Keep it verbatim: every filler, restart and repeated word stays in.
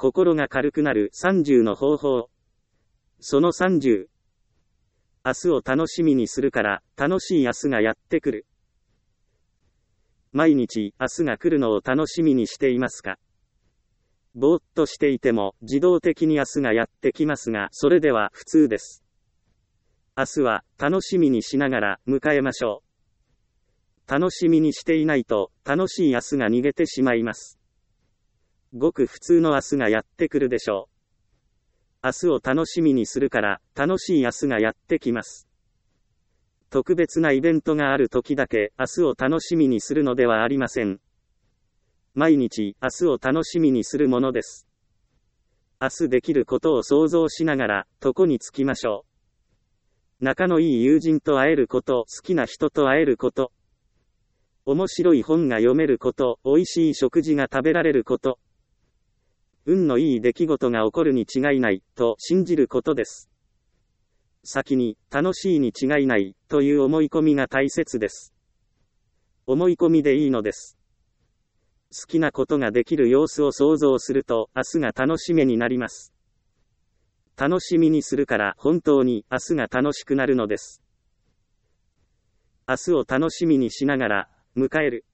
心が軽くなるさんじゅうの方法。そのさんじゅう。明日を楽しみにするから、楽しい明日がやってくる。毎日、明日が来るのを楽しみにしていますか？ぼーっとしていても、自動的に明日がやってきますが、それでは普通です。明日は、楽しみにしながら、迎えましょう。楽しみにしていないと、楽しい明日が逃げてしまいます。ごく普通の明日がやってくるでしょう。明日を楽しみにするから、楽しい明日がやってきます。特別なイベントがある時だけ、明日を楽しみにするのではありません。毎日、明日を楽しみにするものです。明日できることを想像しながら、床につきましょう。仲のいい友人と会えること、好きな人と会えること。面白い本が読めること、美味しい食事が食べられること。運のいい出来事が起こるに違いない、と信じることです。先に、楽しいに違いない、という思い込みが大切です。思い込みでいいのです。好きなことができる様子を想像すると、明日が楽しみになります。楽しみにするから、本当に、明日が楽しくなるのです。明日を楽しみにしながら、迎える。